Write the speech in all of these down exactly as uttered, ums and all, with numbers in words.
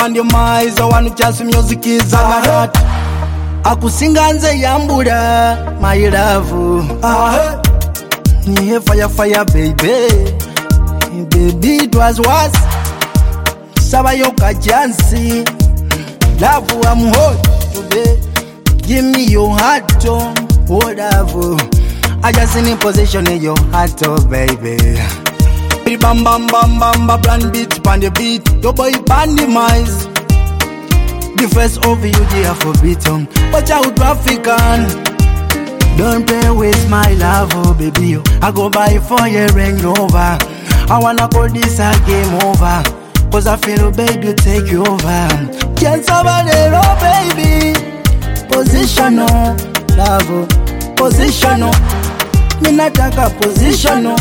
upon your minds. I want to just music is a lot. Akusinga nze yambura, my love. Ah, yeah, fire, fire, baby. Baby, it was worse. Sabayoka Jansi. Love, I'm hot today. Give me your heart, oh, whatever. I just in position in your heart, oh, baby. Bam, bam, bam, bam, bam, plan beat, pan the beat. Your boy, pan the mice. The first over you, they are forbidden. Watch out, African. Don't play with my love, oh, baby. I go buy for your Range Rover. I wanna call this a game over. Cause I feel, baby, take you over. Can't survive it, oh, baby. Positional, love, positional. Me nataka positional.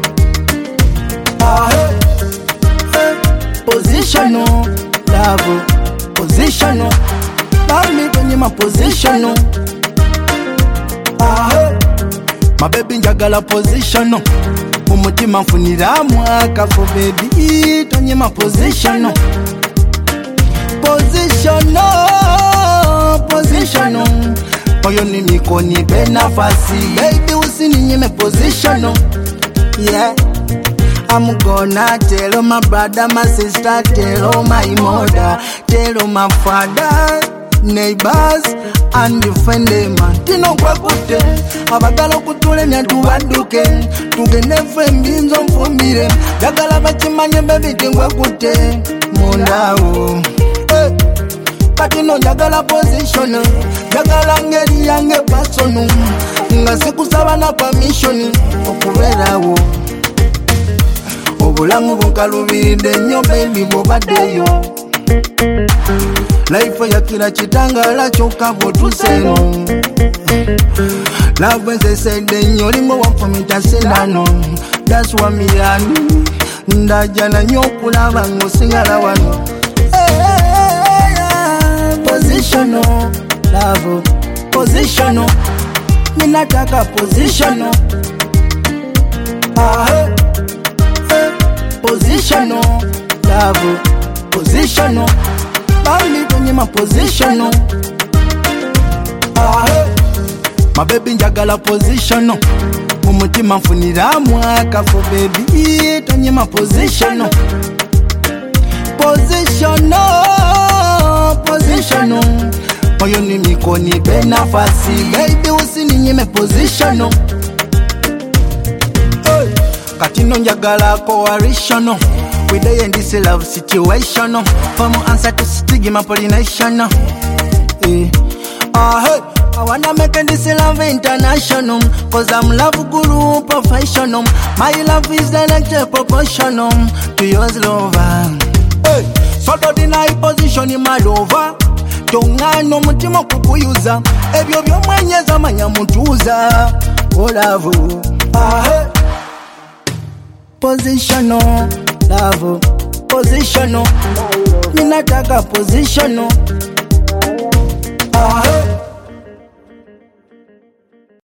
Ah, hey, hey. Positional, love, positional. Love me when you're my positional. Ah, hey. My baby njagala positional. Umutima mfunira mwaka for baby. Tonye my positional. Positional, positional. Oyo ni mikoni benafasi. Baby usini nyime positional. Yeah. I'm gonna tell my brother, my sister, tell my mother, tell my father, neighbors, and the friend them. Tino kwa kute, abagalo kutule nya tuwaduke, tugene friends on for me. Jagala bachimanye baby tingwa kute, mondao. Katino jagala position, jagala ngeri yange pasonu, nga sikusaba na permission okubera wo. Obulamu bunkalubiride nnyo baby bw'obaddeyo. Life ya kila kitangala kyokka bw'otuseeno. Love nsesedde nnyo limbo wanfumita sindano. That's what me and ndajja nanyo okulaba ng'osigala wano. Positional, love, positional. Me nataka positional. Ah, hey. Positional, love, positional. Bambi kwenye ma positional. Ah, hey. My baby njagala positional. Umutima mfunira mwaka for baby. Tonye ma positional. Positional, positional. Oyo ni mikoni benafasi. Baby usini nyime positional. Hey. Katino njagala coalition. We day in this love situation. From answer to stigma pollination. Eh. Ah, hey. I wanna make this love international. Cause I'm love guru professional. My love is direct proportional to yours lover. Hey. So don't deny position in my lover. Tongano mutima kukuyuza. Ebyo byo mwenyeza manya mutuza. Oh love. Ah, hey. Positional, love, positional. Me nataka positional. Ah, hey.